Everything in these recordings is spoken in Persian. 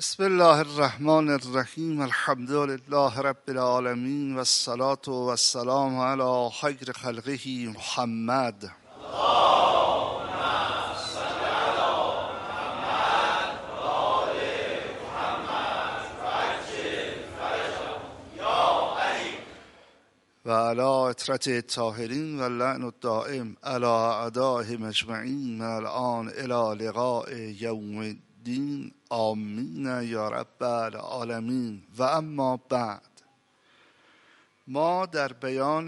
بسم الله الرحمن الرحیم. الحمد لله رب العالمین و الصلاة و السلام علی خیر خلقه محمد. و علی اطرت الطاهرین و اللعن الدائم علی اعدائهم اجمعین الان الی لقاء یوم الدین. آمین یا رب العالمین. و اما بعد، ما در بیان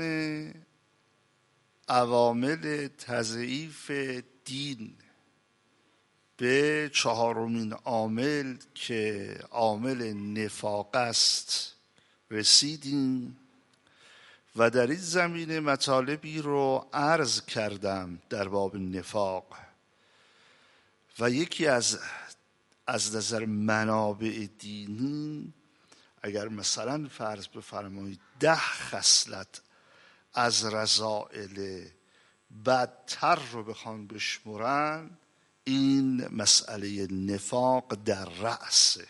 عوامل تضعیف دین به چهارمین عامل که عامل نفاق است رسیدیم و در این زمینه مطالبی رو عرض کردم در باب نفاق و یکی از نظر منابع دینی، اگر مثلا فرض بفرمایید 10 خصلت از رذائل بدتر رو بخوان بشمرن، این مسئله نفاق در رأسه.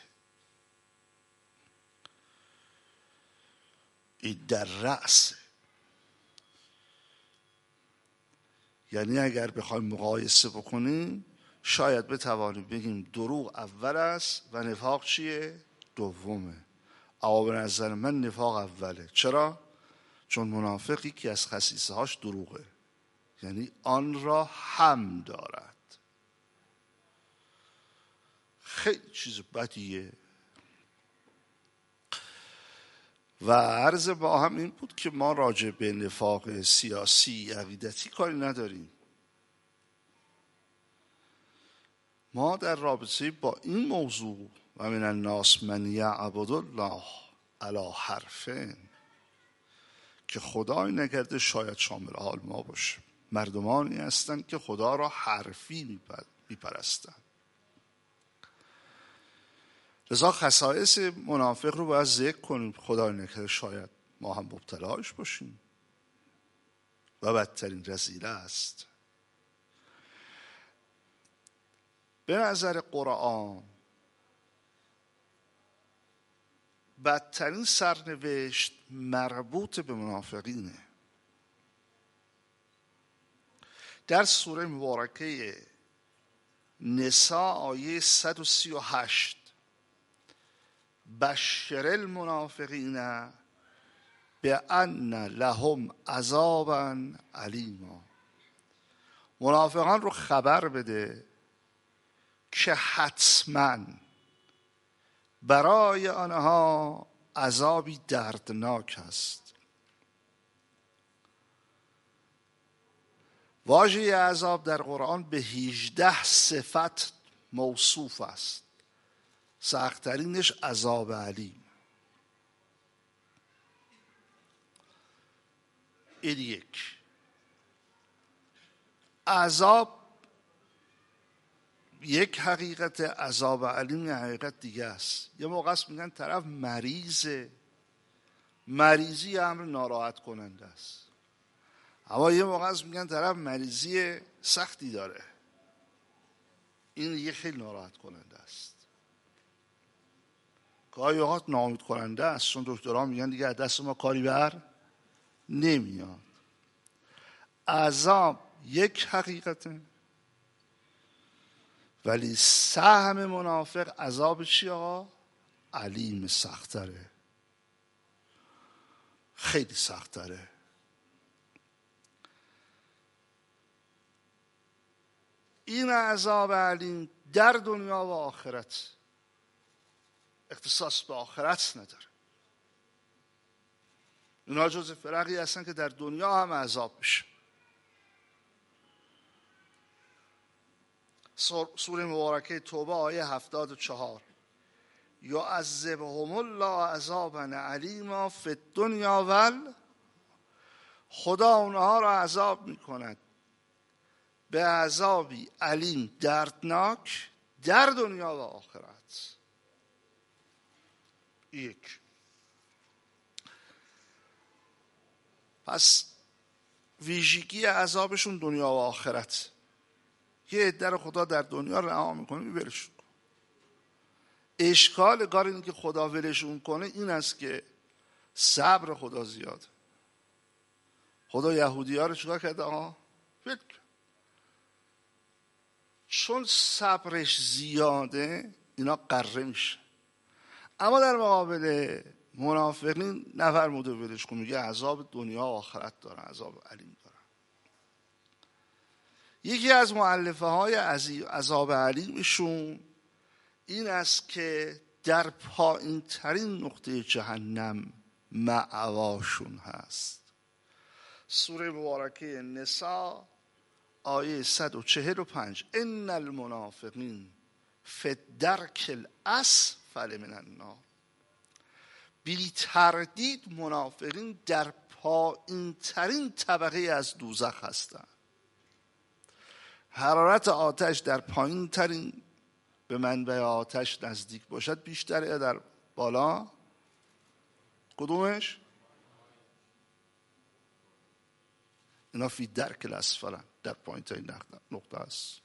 این در رأسه. یعنی اگر بخوایم مقایسه بکنیم شاید بتوانیم بگیم دروغ اول است و نفاق چیه؟ دومه. اما به نظر من نفاق اوله. چرا؟ چون منافق یکی از خصیصه هاش دروغه، یعنی آن را هم دارد. خیلی چیز بدیه. و عرض با هم این بود که ما راجع به نفاق سیاسی عقیدتی کاری نداریم. ما در رابطه با این موضوع و من الناس من یعبد الله علی حرفین، که خدای نکرده شاید شامل حال ما باشه، مردمانی هستند که خدا را حرفی میپرستند. لذا خصائص منافق رو باید ذکر کنیم. خدای نکرده شاید ما هم مبتلاش باشیم و بدترین رذیله است. به نظر قرآن بدترین سرنوشت مربوط به منافقینه. در سوره مبارکه نساء آیه 138 بشر المنافقین بأن لهم عذابا علیما، منافقان رو خبر بده که حتما برای آنها عذابی دردناک است. واژه عذاب در قرآن به 18 صفت موصوف است. سخت‌ترینش عذاب علیم. این یک. عذاب یک حقیقت، عذاب علیم یک حقیقت دیگه است. یه موقع است میگن طرف مریضه، مریضی امر ناراحت کننده است. اما یه موقع است میگن طرف مریضی سختی داره، این یه خیلی ناراحت کننده است. گاهی اوقات ناامید کننده است، چون دکترها میگن دیگه از دست ما کاری بر نمیاد. عذاب یک حقیقته، ولی سهم منافق عذاب چی آقا؟ علیم، سختره، خیلی سختره. این عذاب علیم در دنیا و آخرت، اختصاص به آخرت نداره. اونا جز فرقی هستن که در دنیا هم عذاب میشه. سوره مبارکه توبه آیه 74 یعذبهم الله عذابا علیما فی الدنیا ول، خدا اونها را عذاب میکند به عذابی علیم دردناک در دنیا و آخرت. یک. پس ویژگی عذابشون دنیا و آخرت. یه عده رو خدا در دنیا رها میکنه میبرشون. اشکال کار اینه که خدا ولشون کنه این است که صبر خدا زیاده. خدا یهودی ها رو چیکار کرده؟ ول. چون صبرش زیاده اینا قره میشه. اما در مقابل منافقین نفرموده ولش کن، میگه عذاب دنیا و آخرت دارن، عذاب علیم دارن. یکی از مؤلفه های عذاب علیمشون این است که در پایین ترین نقطه جهنم مأواشون هست. سوره مبارکه نساء آیه 145 ان المنافقین فی الدرک الاسفل من النار. بی تردید منافقین در پایین ترین طبقه از دوزخ هستند. حرارت آتش در پایین ترین به منبع آتش نزدیک باشد بیشتره یا در بالا؟ کدومش؟ اینا فی درک الاسفل، در پایین ترین نقطه است.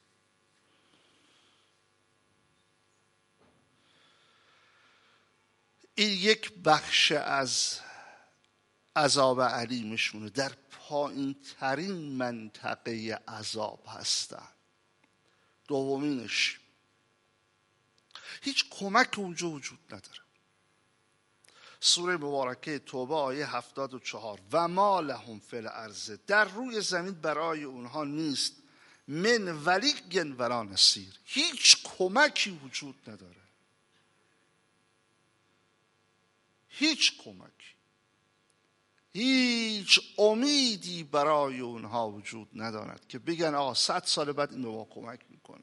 این یک بخش از عذاب علیمشونه، در پایین ترین منطقه عذاب هستن. دومینش هیچ کمک اونجا وجود نداره. سوره مبارکه توبه آیه 74 و ما لهم فی الارض، در روی زمین برای اونها نیست من ولی ولا نصیر، هیچ کمکی وجود نداره، هیچ کمکی، هیچ امیدی برای اونها وجود ندارد که بگن 100 سال بعد این به ما کمک میکنه.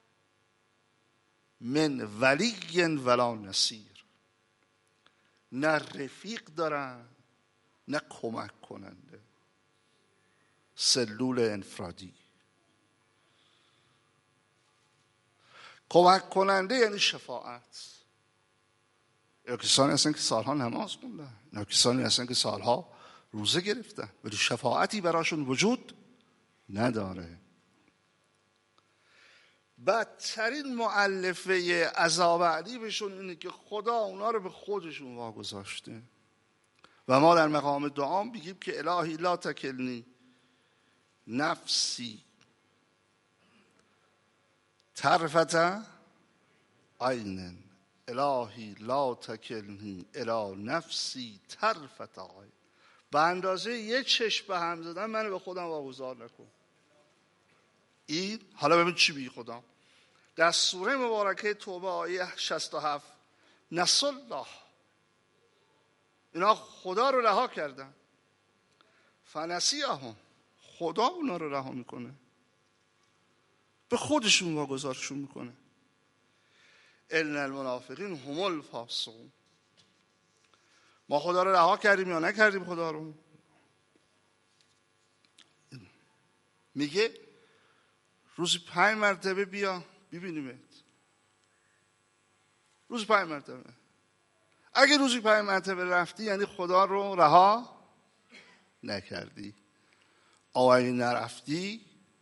من ولی ولا نصیر، نه رفیق دارن نه کمک کننده. سلول انفرادی. کمک کننده یعنی شفاعت. یا کسانی هستن که سالها نماز خوندن، یا کسانی هستن که سالها روزه گرفتن ولی شفاعتی براشون وجود نداره. بدترین مؤلفه عذاب علیمشون اینه که خدا اونا رو به خودشون واگذاشته و ما در مقام دعا بگیم که الهی لا تکلنی نفسی طرفت عین، الهی لا تکلنی الی نفسی طرفت عین. به اندازه یه چشم به هم زدن منو به خودم واگذار نکن. این حالا ببین چی میگه خدا در سوره مبارکه توبه آیه 67 نسوا الله، اینا خدا رو رها کردن، فنسیهم، خدا اونا رو رها میکنه، به خودشون واگذارشون میکنه. ان المنافقین هم الفاسقون. ما خدا رو رها کردیم یا نکردیم؟ خدا رو میگه روزی 5 مرتبه بیا ببینیمت. روزی 5 مرتبه. اگه روزی 5 مرتبه رفتی یعنی خدا رو رها نکردی. اگه نرفتی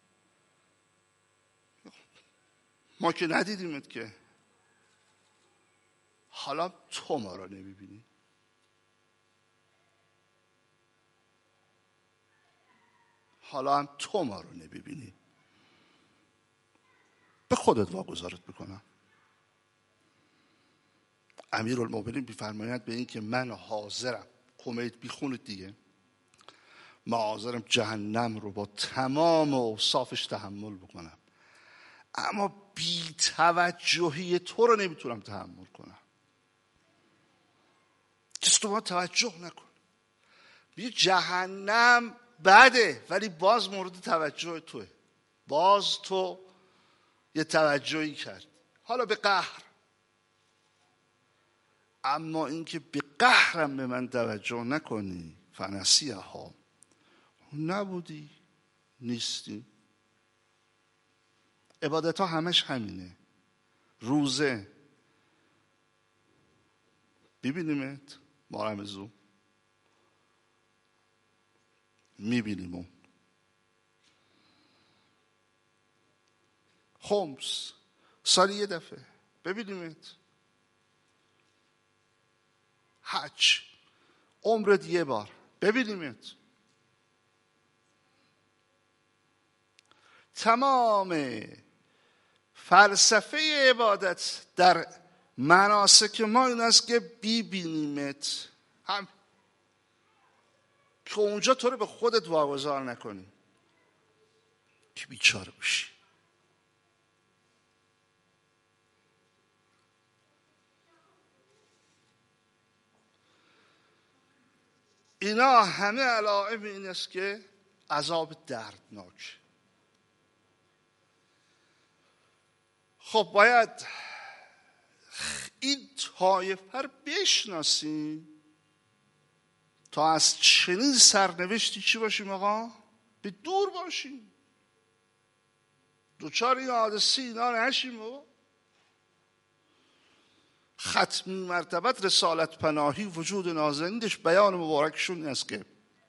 ما که ندیدیمت که، حالا تو ما رو نمیبینی. حالا هم تو ما رو نمیبینی. به خودت واگذارت میکنم. امیرالمومنین میفرماید به این که من حاضرم، کمیت بیخونید دیگه، من حاضرم جهنم رو با تمام اوصافش تحمل بکنم، اما بی توجهی تو رو نمیتونم تحمل کنم. کسی تو ما توجه نکن. بی جهنم بده ولی باز مورد توجه توه، باز تو یه توجهی کرد، حالا به قهر. اما اینکه به قهرم به من توجه نکنی، فنسیها، نبودی، نیستی. عبادت ها همش همینه. روزه ببینیمت، ما رمزو میبینیم، خمس سالی یه دفعه ببینیمت، حج، عمرت یه بار، ببینیمت. تمام فلسفه عبادت در مناسک ما این است که ببینیمت، هم که اونجا تو رو به خودت واگذار نکنی که بیچاره بشی. اینا همه علائم این است که عذاب دردناک. خب باید این طایفه رو بشناسیم تا از چنین سرنوشتی چی باشیم آقا؟ به دور باشیم، دوچار این حادثه اینا نشیم. آقا ختمی مرتبت رسالت پناهی وجود نازنینش بیان مبارکشون این است که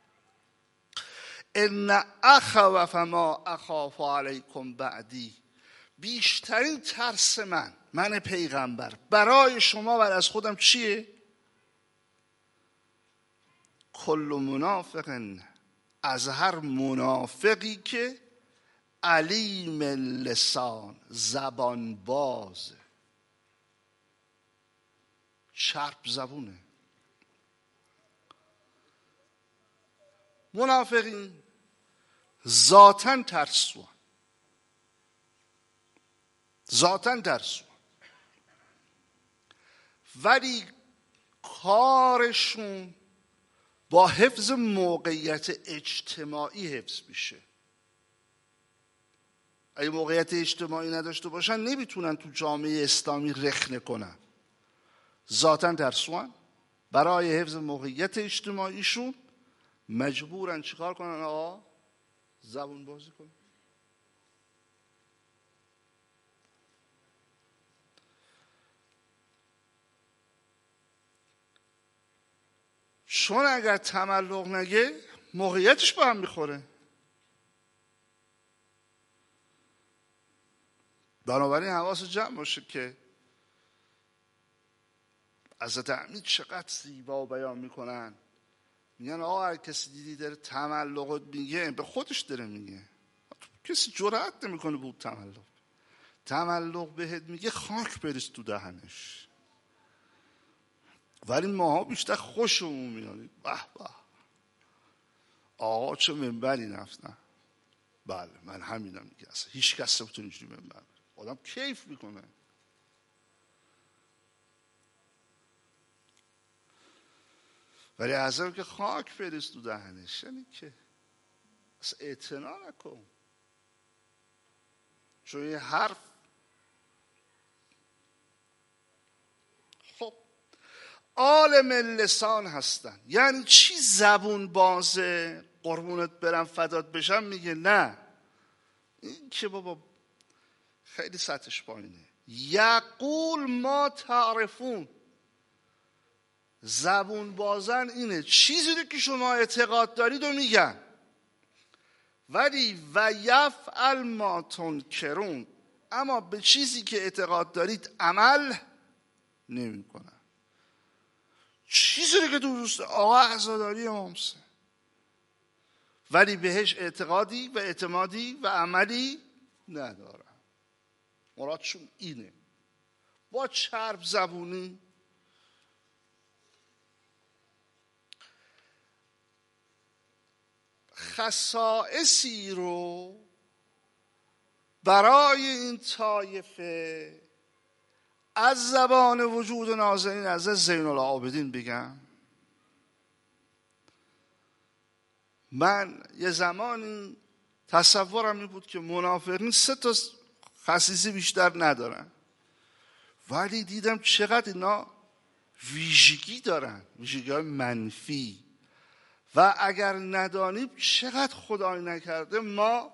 ان اخوف ما اخاف علیکم بعدی، بیشترین ترس من پیغمبر برای شما و از خودم چیه؟ کل منافق، از هر منافقی که علیم لسان، زبان باز، چرب زبونه. منافقین ذاتاً ترسوان، ولی کارشون با حفظ موقعیت اجتماعی حفظ میشه. اگه موقعیت اجتماعی نداشته باشن نمیتونن تو جامعه اسلامی رخنه کنن. ذاتاً ترسوان، برای حفظ موقعیت اجتماعیشون مجبورن چیکار کنن آقا؟ زبون بازی کنن. چون اگر تملق نگه موقعیتش با هم میخوره. بنابراین حواس جمع باشه که حضرت امیر چقدر زیبا بیان میکنن، میگن آقا هر کسی دیدی داره تملقت میگه به خودش داره میگه، کسی جرأت نمیکنه بود تملق بهت میگه خاک بریز تو دهنش. ولی ماها بیشتر خوشمون میاد، به به آقا چه منبری رفتن. بله من همینم میگه، اصلا هیچ کس نمیتونه اینجوری منبر، آدم کیف میکنه. ولی حضرت که خاک بریز تو دهنش، یعنی که اصلا اعتنا نکن، چون یه حرف. خب عالم لسان هستن، یعنی چی زبون بازه؟ قربونت برم فدات بشم میگه نه، این که بابا خیلی سطحش پایینه. یقول ما تعرفون، زبون بازن اینه چیزی رو که شما اعتقاد دارید و میگن، ولی و یفعل ما تنکرون، اما به چیزی که اعتقاد دارید عمل نمی کنن. چیزی رو که دوست آقا عزاداری امامسه، ولی بهش اعتقادی و اعتمادی و عملی ندارن. مرادشون اینه، با چرب زبونی خصائصی رو برای این طایفه از زبان وجود نازنین از زین العابدین بگم. من یه زمانی تصورم این بود که منافقین 3 تا خصیصه بیشتر ندارن، ولی دیدم چقدر اینا ویژگی دارن، ویژگی‌های منفی. و اگر ندانیم چقدر خدای نکرده ما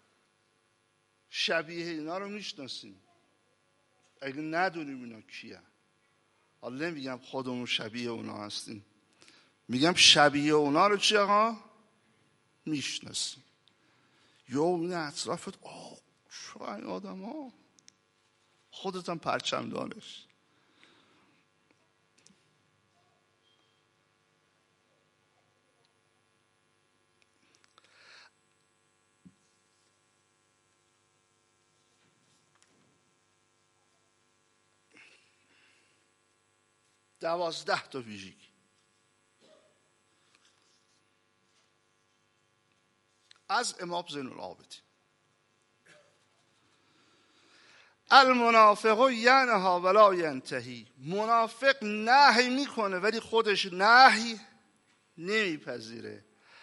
شبیه اینا رو میشناسیم، اگه ندونیم اینا کیه. حالا نمیگم خودمون شبیه اونا هستیم، میگم شبیه اونا رو چی آقا میشناسیم. یا این اطرافت شو این آدم ها، خودت هم پرچم دانش. 12 تا ویژگی. از امام زین العابدین: المنافق ینهی ولا ینتهی. منافق نهی میکنه ولی خودش نهی نمیپذیره.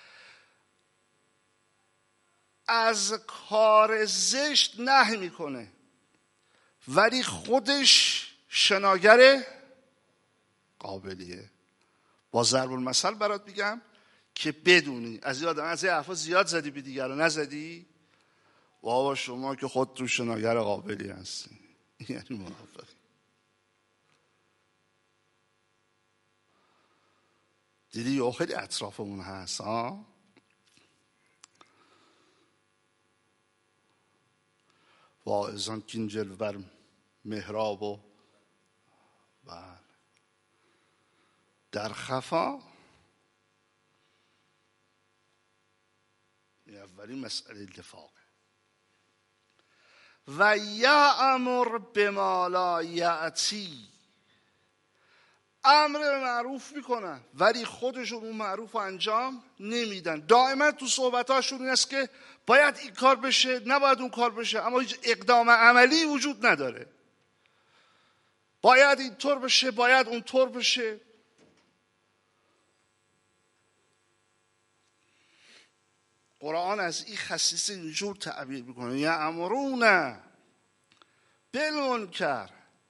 از کار زشت نهی میکنه ولی خودش شناگر قابلیه. با ضرب المثل برات میگم که بدونی. از این حرفا زیاد زدی به دیگران نزدی؟ بابا شما که خودتون شناگر قابلی هستی. یعنی منافق. دیدی یا خیلی اطرافمون هست ها؟ واعظان کین جلوه بر محراب و در خفا. این اولین مسئله اتفاقه. و یأمر بما لا یأتی. امر معروف میکنن ولی خودشون اون معروف رو انجام نمیدن. دائما تو صحبتاشون این است که باید این کار بشه، نباید اون کار بشه، اما هیچ اقدام عملی وجود نداره. باید اینطور بشه، باید اونطور بشه. قرآن از این خصیصه اینجور تعبیر میکنه: یأمرون بالمنکر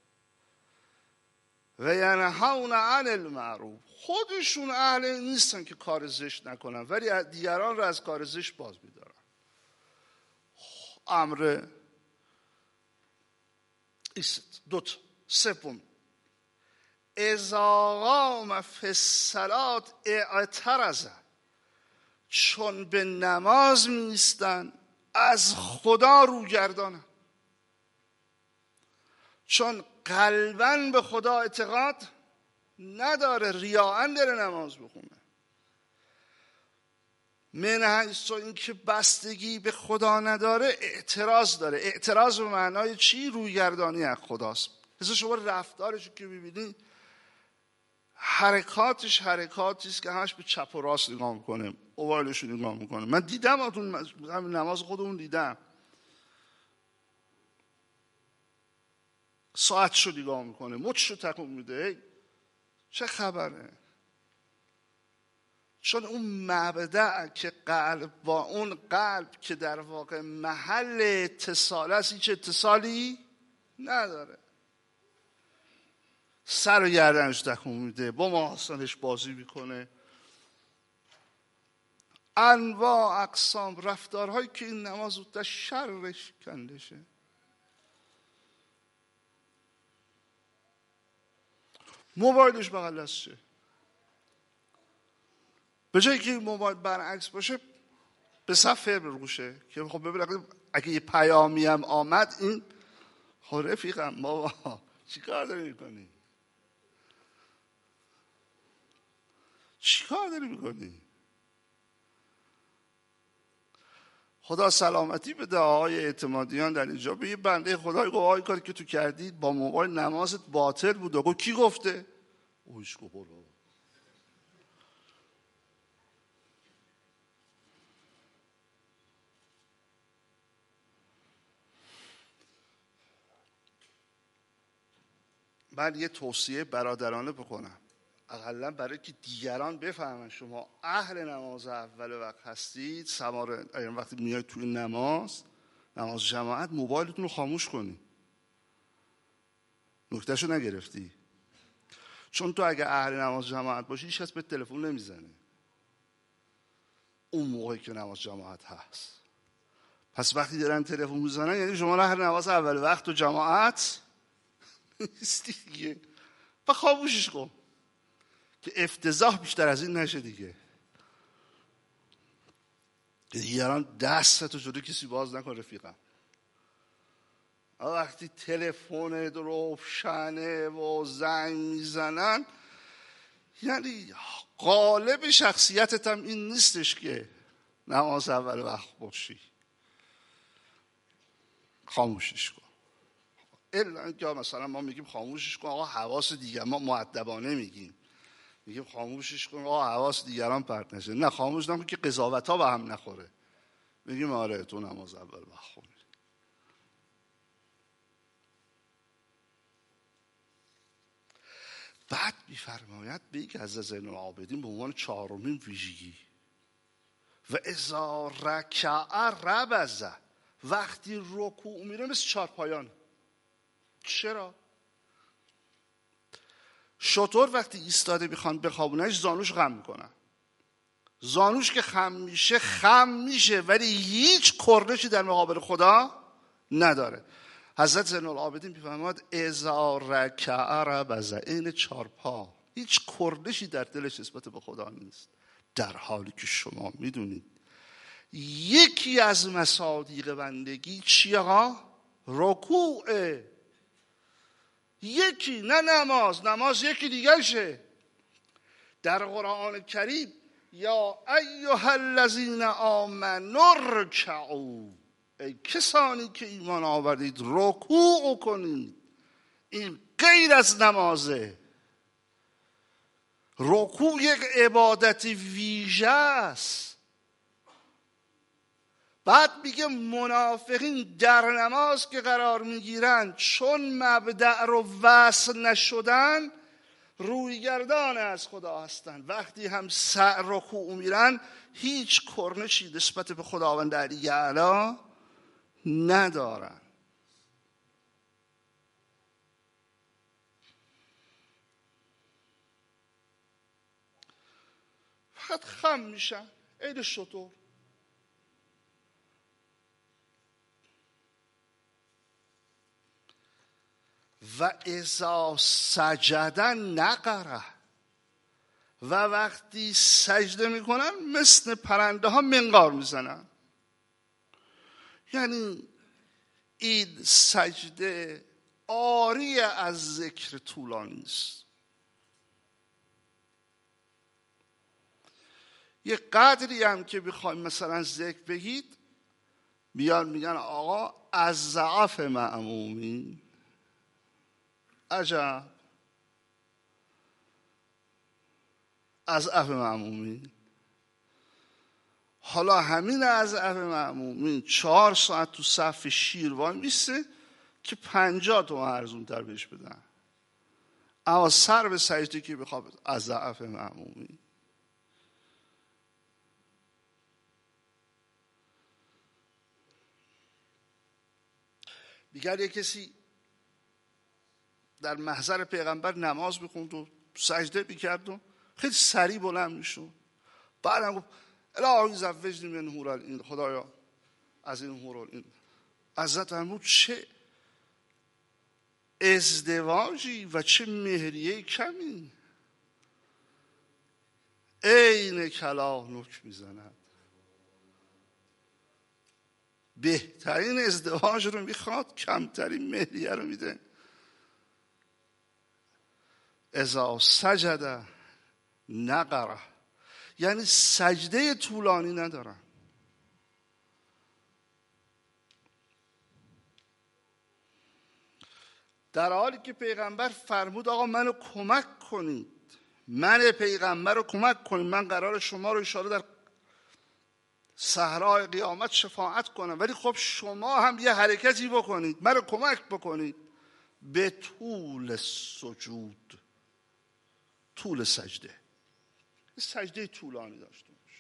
و ینهون عن المعروف. خودشون اهل نیستن که کار زشت نکنن ولی دیگران رو از کار زشت باز می‌دارن. امر است. دوتا. سوم: اذا قام فی الصلاة اعترض. چون به نماز می‌ایستن از خدا رو گردانن. چون قلباً به خدا اعتقاد نداره، ریاءً داره نماز بخونه. من حیث اینکه بستگی به خدا نداره اعتراض داره. اعتراض به معنای چی؟ رویگردانی از خداست. مثل شما رفتارش که ببینید حرکاتش حرکاتی است که همش به چپ و راست نگاه میکنه، موبایلش رو نگاه میکنه. من دیدم همین نماز خودمون دیدم، ساعتشو نگاه میکنه، مچشو تکون میده. چه خبره؟ چون اون مبدأ که قلب با اون قلب که در واقع محل اتصال است هیچ اتصالی نداره. سر و گردنش تکون میده، با محاسنش بازی میکنه. انواع اقسام رفتارهایی که این نماز در شرش کندشه. موبایلش بغل دستشه. به جایی که موبایل برعکس باشه به صفحه بروشه که خب ببینم اگه یه پیامی هم آمد این خب رفیقم بابا چی کار داری میکنی؟ چی کار داری میکنی؟ خدا سلامتی بده آقای اعتمادیان در اینجا. به یه بنده خدای گفت آقای کاری که تو کردید با موبایل نمازت باطل بود. گفت کی گفته؟ اوش گفت برو. من یه توصیه برادرانه بکنم، اقلا برای که دیگران بفهمن شما اهل نماز اول وقت هستید. وقتی میاید توی نماز جماعت موبایلتون رو خاموش کنی. نکتهشو نگرفتی؟ چون تو اگه اهل نماز جماعت باشی هیچ کس به تلفن نمیزنه اون موقعی که نماز جماعت هست. پس وقتی دارن تلفن میزنن یعنی شما اهل نماز اول وقت و جماعت نیستی دیگه. و خاموشش کن که افتضاح بیشتر از این نشه دیگه. دیگران دستتو جلوی کسی باز نکن رفیقم. وقتی تلفن روشنه و زنگ میزنن یعنی غالب شخصیتت هم این نیستش که نماز اول وقت باشی. خاموشش کن. الا اینکه مثلا ما میگیم خاموشش کن آقا حواس دیگر، ما مؤدبانه میگیم خاموشش کن آقا حواس دیگران پرت نشه. نه، خاموش نکن که قضاوت ها به هم نخوره. میگیم آره تو نماز اول بخون. بعد میفرماید به یک از زین العابدین به عنوان چهارمین ویژگی و اذا رکع ربز، وقتی رکوع میره مثل چارپایان. چرا؟ شطور وقتی ایستاده میخوان بخوابونش زانوش خم میکنن. زانوش که خم میشه ولی هیچ کرنشی در مقابل خدا نداره. حضرت زین العابدین میفرماید اذا رکع ربز، این چارپا هیچ کرنشی در دلش نسبت به خدا نیست، در حالی که شما میدونید یکی از مصادیق بندگی چیه ها؟ رکوعه. یکی، نه نماز یکی دیگه شه. در قرآن کریم یا ایها الذین آمنوا ارکعوا، ای کسانی که ایمان آوردید رکوع کنید. این غیر از نمازه. رکوع یک عبادت ویژه است. بعد میگه منافقین در نماز که قرار میگیرن چون مبدأ رو وصل نشدن رویگردان از خدا هستن. وقتی هم رکوع میرن هیچ کرنشی نسبت به خداوند علی اعلی ندارن. فقط خم میشن عید شطور. و اذا سجدن نقره، و وقتی سجده میکنن مثل پرنده ها منقار میزنن. یعنی این سجده عاری از ذکر طولانی است. یه قدری هم که بخوایم مثلا ذکر بگید بیان میگن آقا از ضعف معمومی. عجب، از ضعف معمومی. حالا همین از ضعف معمومی 4 ساعت تو صف شیروان میسته که 50 تومن ارزون تر بهش بدن، اما سر به سجده که بخواد از ضعف معمومی. دیگر یک کسی در محضر پیغمبر نماز بخوند و سجده میکرد و خیلی سریع بلند میشد. بعدم گفت الهی زوجنی من حور العین، خدایا از این حور العین. حضرت فرمود چه ازدواجی و چه مهریه کمی. عین کلاه نک میزند. بهترین ازدواج رو میخواد، کمترین مهریه رو میده. اذا سجد نقره، یعنی سجده طولانی ندارن. در حالی که پیغمبر فرمود آقا منو کمک کنید، من پیغمبر رو کمک کنید، من قرار شما رو انشاءالله در صحرای قیامت شفاعت کنم، ولی خب شما هم یه حرکتی بکنید، منو کمک بکنید. به طول سجود، طول سجده طولانی داشته باش.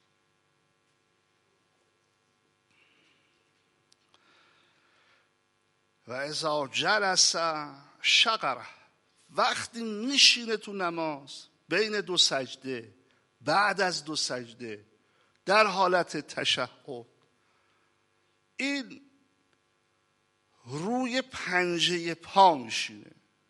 و اذا جلس شقره، وقتی میشینه تو نماز بین 2 سجده، بعد از 2 سجده، در حالت تشهد، این روی پنجه پا میشینه.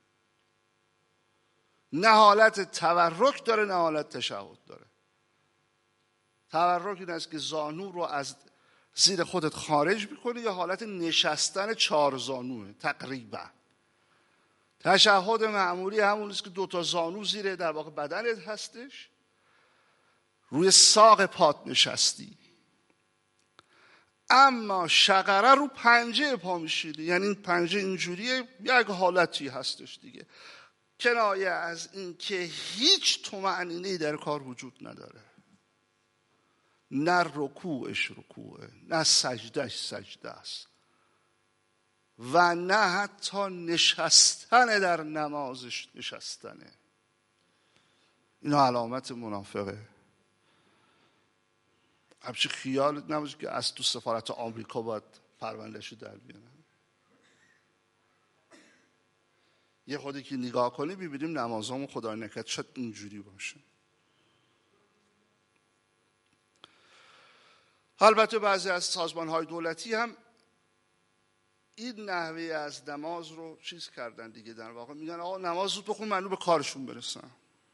نه حالت تورک داره نه حالت تشهد داره. تورک این است که زانو رو از زیر خودت خارج میکنی، یا حالت نشستن 4 زانوه تقریبا. تشهد معمولی همون است که 2 تا زانو زیر در واقع بدنت هستش، روی ساق پات نشستی. اما شقره رو پنجه پا میشینه، یعنی این پنجه اینجوریه، یک حالتی هستش دیگه، کنایه از این که هیچ طمأنینه‌ای در کار وجود نداره، نه رکوعش رکوعه، نه سجدهش سجده است، و نه حتی نشستن در نمازش نشستنه. اینا علامت منافقه. همچه خیالت نباشه که از تو سفارت آمریکا باید پروندهشو در بیارن. یه خودی که نگاه کنی ببینیم نمازامون خدای نکرد شاید اینجوری باشه. البته بعضی از سازمان‌های دولتی هم این نحوه از نماز رو چیز کردن دیگه، در واقع میگن آقا نماز زود بخون مردم به کارشون برسن.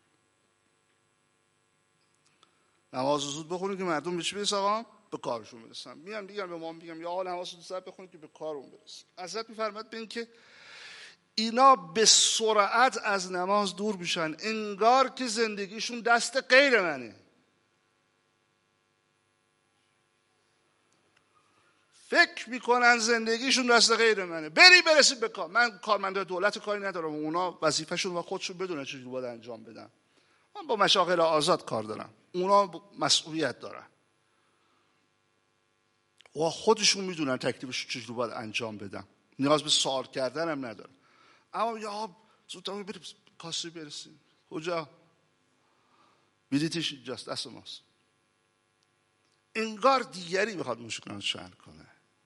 نماز زود بخونید که مردم به چی برسن؟ آقا به کارشون برسن. میان دیگه به ما میگم یا آقا نماز زود بخونید که به کارون برسن. حضرت میفرماد به این که اینا به سرعت از نماز دور میشن، انگار که زندگیشون دست غیر منه. فکر میکنن زندگیشون دست غیر منه. برسید به کار. من کارمند دولت کاری ندارم، اونا وظیفه‌شون و خودشون بدونن چجوری باید انجام بدن. من با مشاغل آزاد کار دارم، اونا مسئولیت دارن و خودشون میدونن تکلیفشون چجوری باید انجام بدن، نیاز به سوال کردن هم ندارن. اما یا زودتر بریم کاسه برسیم. کجا؟ بلیطش اینجاست، دست ماست. انگار دیگری بخواد مشکلات شأن کنه.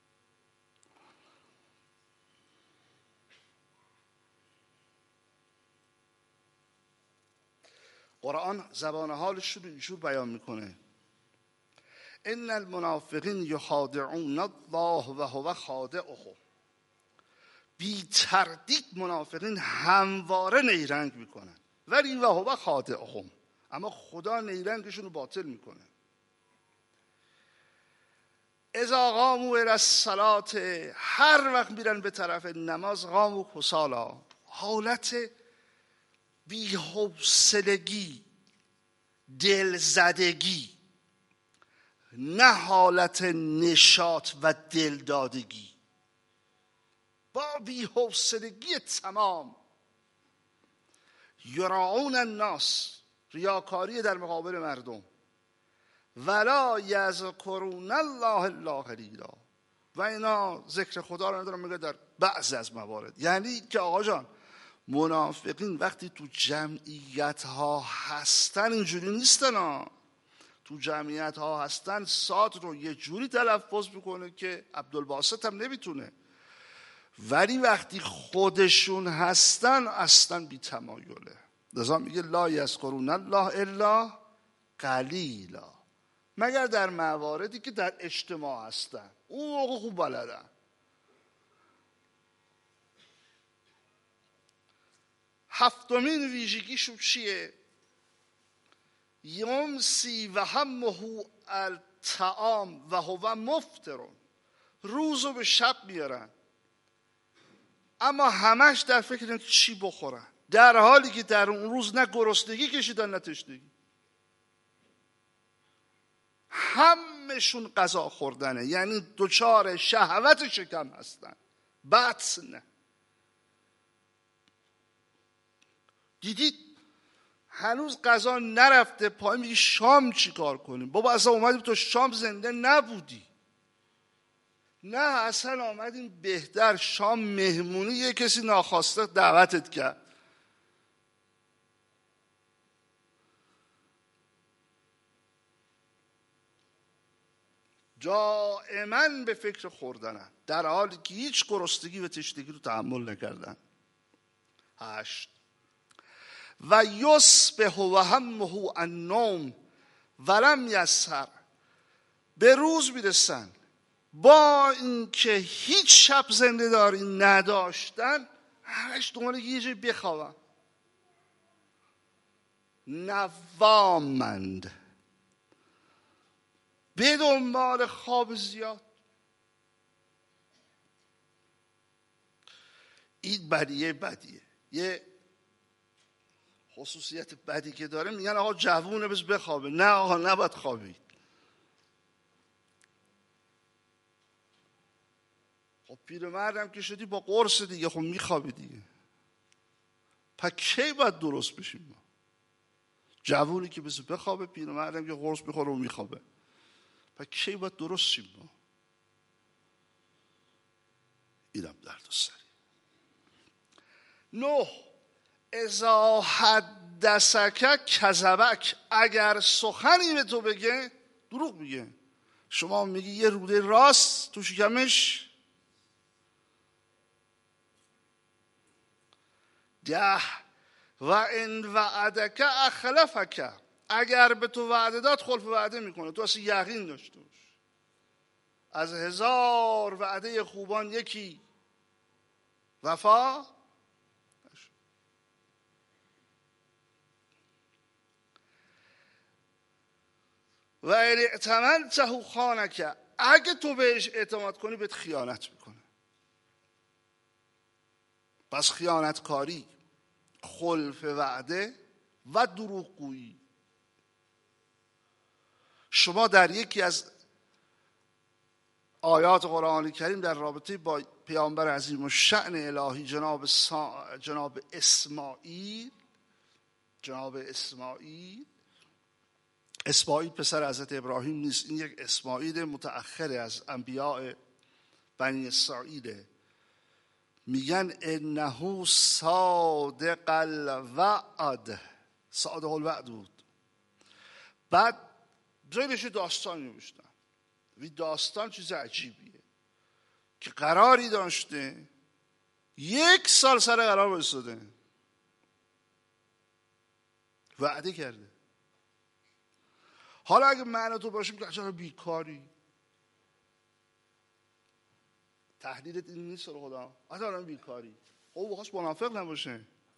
قرآن زبان حالش رو اینجور بیان میکنه: ان المنافقین یخادعون الله و هو خادعهم. بی تردید منافقین همواره نیرنگ میکنن، ولی و هو خادعهم، اما خدا نیرنگشون رو باطل میکنه. اذا قاموا الی الصلاة، هر وقت میرن به طرف نماز، قاموا کسالی، حالت بی‌حوصلگی، دلزدگی، نه حالت نشاط و دلدادگی، با بی‌حوصلگی تمام. یراعون الناس، ریاکاری در مقابل مردم. ولا یذکرون الله الا قلیلا، و اینا ذکر خدا رو ندارن مگر در بعضی از موارد. یعنی که آقا جان منافقین وقتی تو جمعیت ها هستن اینجوری نیستن ها. تو جمعیت ها هستن صاد رو یه جوری تلفظ میکنه که عبدالباسط هم نمیتونه، ولی وقتی خودشون هستن اصلا بی تمایله. لذا میگه لا یذکرون الله الا قلیلا، مگر در مواردی که در اجتماع هستن، اون موقع خوب بلدن. هفتمین ویژگیشون چیه؟ یمسی و همه الطعام و هو مفطرون. روزو به شب میارن اما همش در فکر اینه چی بخورن، در حالی که در اون روز نه گرسنگی کشیدن نه تشنگی. همشون غذا خوردنه، یعنی دوچار شهوت شکم هستن، بطن. دیدید هنوز غذا نرفته پای، میگی شام چی کار کنیم؟ بابا اصلا اومدیم تو شام زنده نبودی. نه اصلا آمدیم بهتر شام مهمونی یه کسی ناخواسته دعوتت کرد. دائما به فکر خوردنن، در حالی که هیچ گرسنگی و تشنگی رو تحمل نکردن. 8 و یصبح و همه النوم ولم یسهر. به روز میرسن با اینکه هیچ شب زنده داری نداشتن، همش دنبال یه جای بخوابن. نوامند، به دنبال خواب زیاد. این بدیه یه خصوصیت بدی که داره، میگن آقا جوونه بس بخوابه. نه آقا نباید خوابید. پیرمردم که شدی با قرص دیگه، خب میخوابی دیگه. پس کی باید درست بشیم ما؟ جوونی که بس بخوابه، پیرمردم که قرص میخوره و میخوابه. پس کی باید درست شیم ما؟ اینم درد و سری. 9 اذا حدثک کذبک، اگر سخنی به تو بگه دروغ میگه. شما میگی یه روده راست تو شکمش 10 و ان وعدک اخلفک، اگر به تو وعده داد خلف وعده میکنه. تو اصلا یقین داشته باش از 1000 وعده خوبان یکی وفا. و ان ائتمنته خانک، اگه تو بهش اعتماد کنی بهت خیانت میکنه. پس خیانتکاری، خلف وعده و دروغگویی. شما در یکی از آیات قرآن کریم در رابطه با پیامبر عظیم الشأن الهی جناب اسماعیل پسر حضرت ابراهیم نیست، این یک اسماعیل متأخر از انبیاء بنی اسرائیل. میگن انه صادق الوعد بود. بعد زیرش داستان نوشتن. این داستان چیز عجیبیه که قراری داشته 1 سال سر قرار بایستاده، وعده کرده. حالا اگه من و تو باشیم که چرا بیکاری، تحلیلت این نیست رو خدا، اصلا بیکاری. خب بخواست منافق نباشه.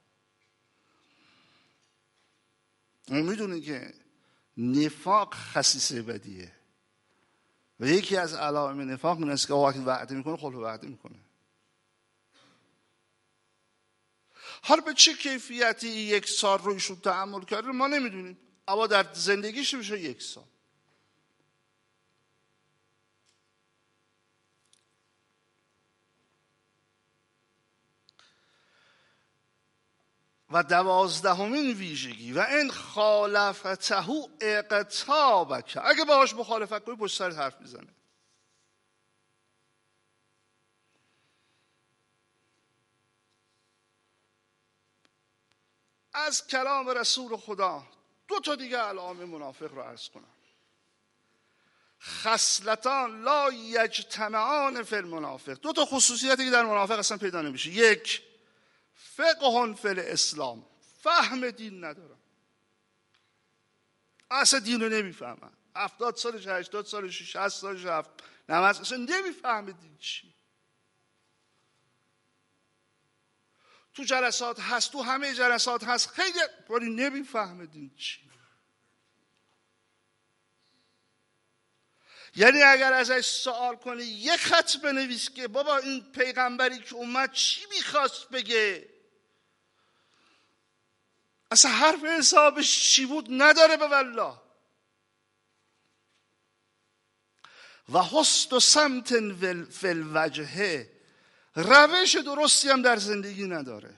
ما میدونیم که نفاق خصیصه بدیه و یکی از علائم نفاق این است که وقتی وعده میکنه خلف وعده میکنه. حالا به چه کیفیتی 1 سال رو ایشون تحمل کرده ما نمیدونیم، اما در زندگیش میشه 1 سال. و 12مین ویژگی و ان خالفته اغتابک، اگه باهاش مخالفت کنی پشت سرت حرف میزنه. از کلام رسول خدا 2 تا دیگه علائم منافق رو عرض کنم. خصلتان لا یجتمعان فی المنافق، 2 تا خصوصیتی که در منافق اصلا پیدا نمیشه. 1 فقه فی الاسلام، فهم دین ندارم، اصلا دین رو نمیفهمن. 70 سالش 80 سالش 60 سالش 90 اصلا نمیفهمه دین چی. تو جلسات هست، تو همه جلسات هست، خیلی ولی نمیفهمه دین چی. یعنی اگر ازش سوال کنی 1 خط بنویس که بابا این پیغمبری که اومد چی میخواست بگه، اصلا حرف حسابش چی بود نداره به والله. و حسن سمت فی الوجه، روش درستی هم در زندگی نداره.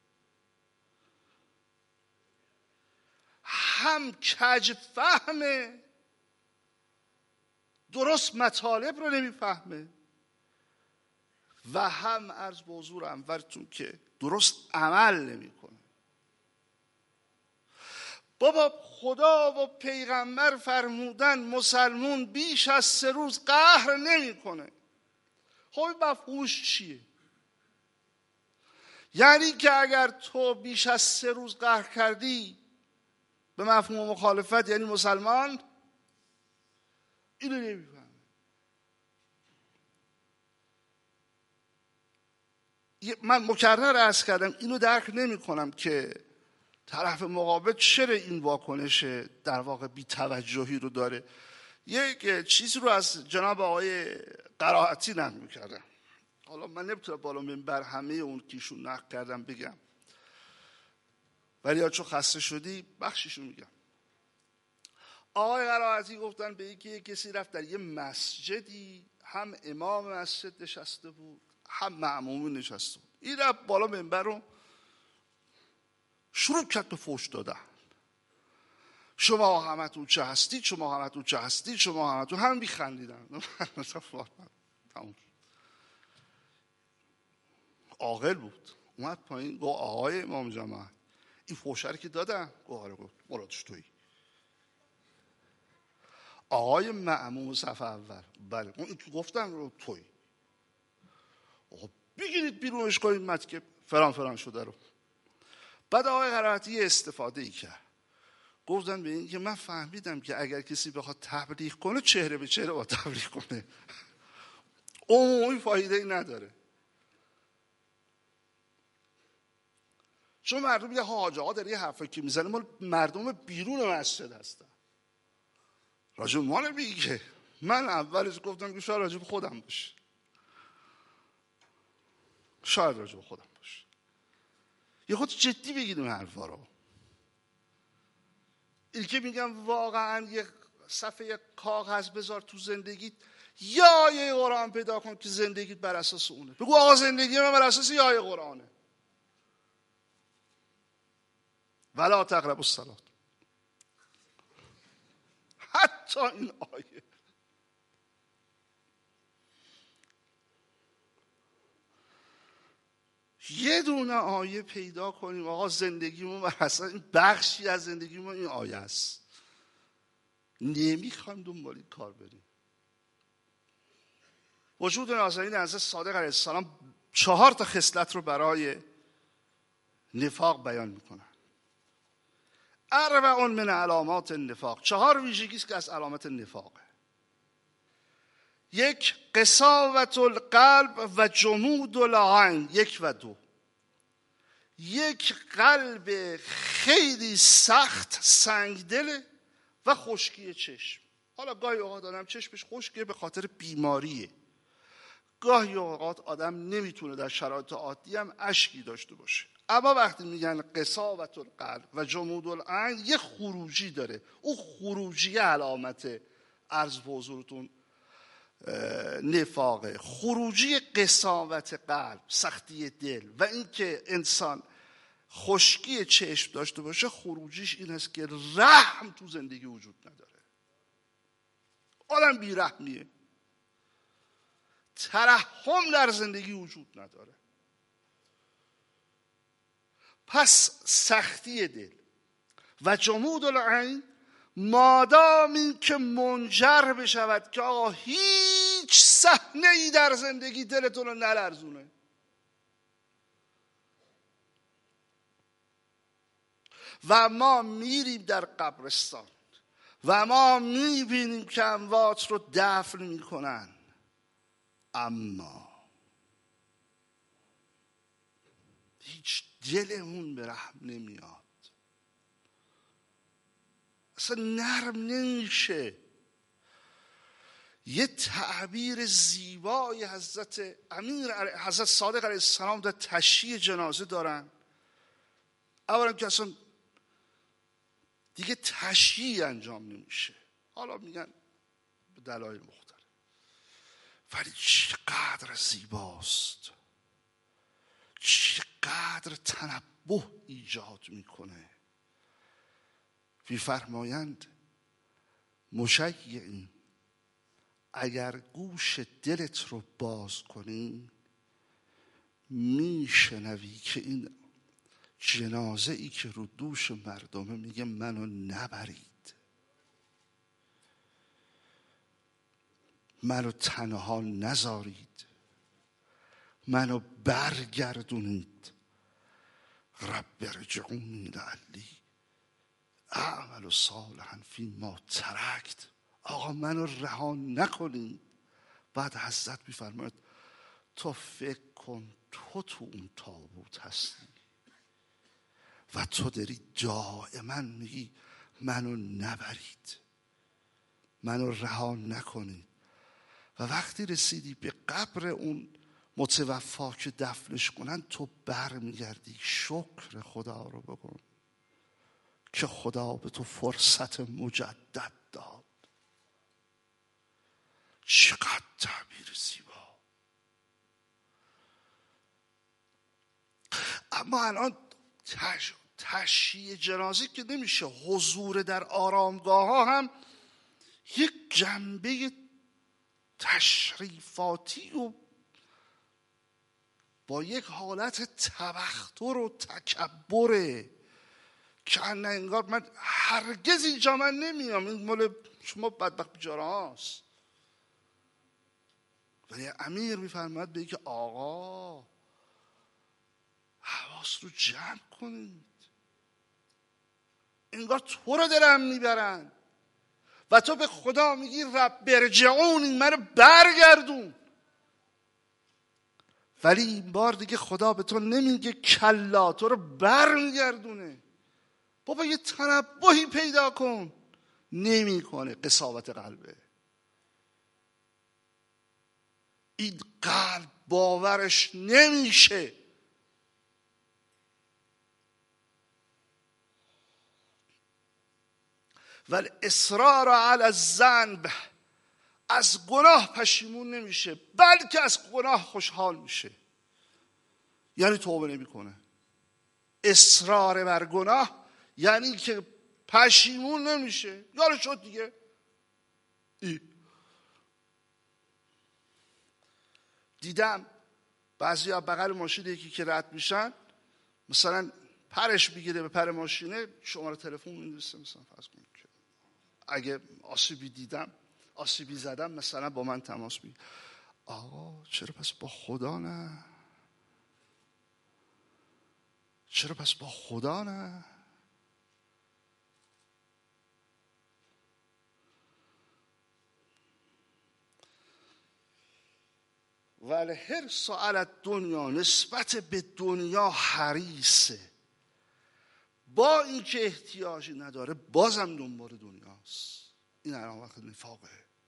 هم کج فهمه، درست مطالب رو نمیفهمه، و هم عرض به حضور انورتون که درست عمل نمیکنه. بابا خدا و پیغمبر فرمودن مسلمون بیش از 3 روز قهر نمیکنه. خب مفهومش چیه؟ یعنی که اگر تو بیش از 3 روز قهر کردی به مفهوم مخالفت یعنی مسلمان اینو نمیفهمه. من مکرر عرض کردم اینو درک نمی کنم که طرف مقابل چرا این واکنش در واقع بی‌توجهی رو داره. یک چیزی رو از جناب آقای قرائتی نقل می‌کردم. حالا من نمیتونم بالا منبر همه اون کیشون نقل کردم بگم، ولی یا چون خسته شدی بخشیشو میگم. آقای قرائتی گفتن به یکی کسی رفت در یه مسجدی، هم امام مسجد نشسته بود هم مأمومین نشسته بود. این رفت بالا منبر رو شروع کرد به فحش دادن. شما همتون چه هستید، شما همتون چه هستید، شما همتون، هم میخندیدن. تموم. عاقل بود، اومد پایین گفت آقای امام جماعت این فحشه رو که دادن. گفت مرادش تویی. آقای مأموم صف اول، بله اون که گفتن رو تویی. آقا بگیرید بیرونش کنید متکه فران شده رو. بعد آقای قرائتی استفاده ای کرد، گفتن به این که من فهمیدم که اگر کسی بخواد تبلیغ کنه چهره به چهره با تبلیغ کنه، عمومی فایده ای نداره. چون مردم یه حاج آقا داره یه حرفی که میزنه مال مردم بیرون مسجد هستن. راجب ما نمیگه. من اولش گفتم که شاید راجب خودم باشه، شاید راجب خودم باشه. یه خود جدی بگیریم حرفا رو. این که میگم واقعا یه صفحه کاغذ بذار تو زندگیت، یا یه قرآن پیدا کن که زندگیت بر اساس اونه. بگو آقا زندگی من بر اساس یه قرآنه. ولا تقربوا الصلاة. حتی این آیه یه دونه آیه پیدا کنیم آقا زندگیمون بر اساس این، بخشی از زندگیمون این آیه است. نمیخوایم دنبال این کار بریم. وجود نازنین حضرت صادق علیه السلام 4 خصلت رو برای نفاق بیان میکنن. 4 من علامات النفاق، 4 ویژگی است که از علامت نفاقه. 1 قساوت القلب و جمود العین، 1 و 2. 1 قلب خیلی سخت سنگدله و خشکی چشم. حالا گاهی اوقات آدم چشمش خشکه به خاطر بیماریه، گاهی اوقات آدم نمیتونه در شرایط عادی هم اشکی داشته باشه. اما وقتی میگن قساوت القلب و جمود العین، یه خروجی داره. او خروجی علامت عرض به حضورتون نفاقه. خروجی قساوت قلب، سختی دل، و اینکه انسان خشکی چشم داشته باشه، خروجیش این است که رحم تو زندگی وجود نداره. آدم بیرحمیه، ترحم در زندگی وجود نداره. پس سختی دل و جمود العین، مادام این که منجر بشود که آقا هیچ صحنه ای در زندگی دلتون رو نلرزونه، و ما میریم در قبرستان و ما میبینیم که اموات رو دفن میکنن، اما هیچ دلمون به رحم نمیاد، اصلا نرم نمیشه. یه تعبیر زیبای حضرت صادق علیه السلام در تشییع جنازه دارن. اولا که اصلا دیگه تشییع انجام نمیشه، حالا میگن به دلایل مختلف، ولی چقدر زیباست، چقدر تنبه ایجاد میکنه. میفرمایند مشیعین، اگر گوش دلت رو باز کنی میشنوی که این جنازه ای که رو دوش مردمه میگه منو نبرید، منو تنها نذارید، منو برگردونید. رب ارجعونی لعلی اعمل صالحا فیما ترکت. آقا منو رها نکنید. بعد حضرت میفرماید تو فکر کن تو اون تابوت هستی و تو داری دائما میگی منو نبرید، منو رها نکنید. و وقتی رسیدی به قبر اون متوفا که دفنش کنن، تو بر میگردی شکر خدا رو بکن که خدا به تو فرصت مجدد داد. چقدر تعبیر زیبا. اما الان تشییع جنازه که نمیشه، حضور در آرامگاه ها هم یک جنبه تشریفاتی و با یک حالت تبختر و تکبره که انگار من هرگز اینجا من نمیام، این مال شما بدبخت بیچاره هاست. ولی امیر میفرماید به که آقا حواس رو جمع کنید، انگار تو رو دارن میبرن و تو به خدا میگی رب برجعون، منو برگردون. ولی این بار دیگه خدا به تو نمیگه کلا، تو رو برمیگردونه. بابا یه تنبهی پیدا کن. نمیکنه، قساوت قلبه. این قلب باورش نمیشه. ولی اصرار علی الذنب، از گناه پشیمون نمیشه بلکه از گناه خوشحال میشه. یعنی توبه نمیکنه. اصرار بر گناه یعنی که پشیمون نمیشه. یارو شد دیگه. دیدم بعضی ها بغل ماشین یکی که رد میشن مثلا پرش بگیره به پر ماشینه، شماره تلفن می‌نویسه، مثلا فرض کنید که اگه آسیبی دیدم، آسیبی زدم، مثلا با من تماس بگیر. آقا چرا پس با خدا نه؟ چرا پس با خدا نه؟ ولی هر سوال دنیا، نسبت به دنیا حریصه، با اینکه احتیاجی نداره بازم دنبال دنیاست. این الان وقت نفاقه.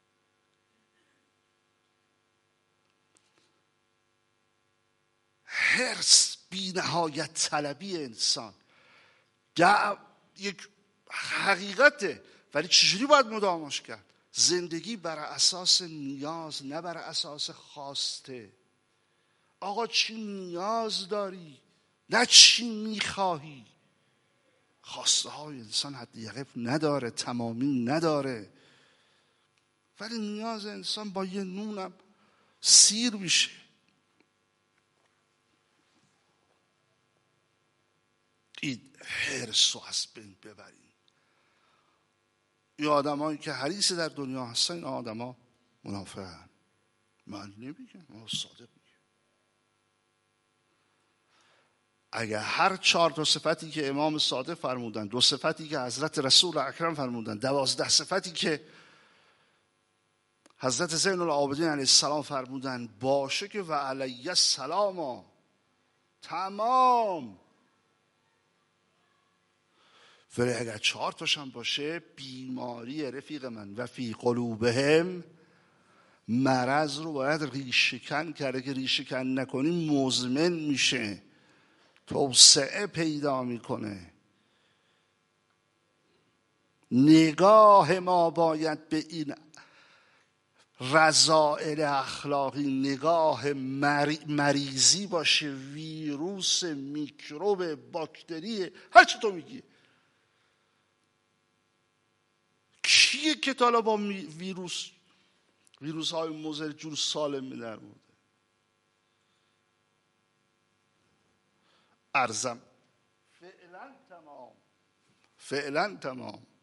حرص، بی نهایت طلبی انسان یک حقیقته، ولی چجوری باید مدامش کرد؟ زندگی بر اساس نیاز، نه بر اساس خواسته. آقا چی نیاز داری، نه چی میخواهی. خواسته های انسان حد یقف نداره، تمامی نداره، ولی نیاز انسان با یه نونم سیر میشه. این حرص رو از بین ببریم. این آدم هایی که حریص در دنیا هستن، این آدم ها منافقن. من نمیگم، من صادق میگم. اگر هر 4 تا صفتی که امام صادق فرمودن، 2 صفتی که حضرت رسول اکرم فرمودن، 12 صفتی که حضرت زین العابدین علیه السلام فرمودن باشه که و علیه السلام، تمام. ولی اگر 4 تاشم باشه، بیماری رفیق من و فی قلوبهم مرض رو باید ریشه‌کن کرده که ریشه‌کن نکنی مزمن میشه، توسعه پیدا میکنه. نگاه ما باید به این رذائل اخلاقی نگاه مریضی باشه، ویروس، میکروب، باکتری، هر چی تو میگی. کیه که تا حالا با ویروس های مضر جور سالم در مورد ارزم فعلا تمام.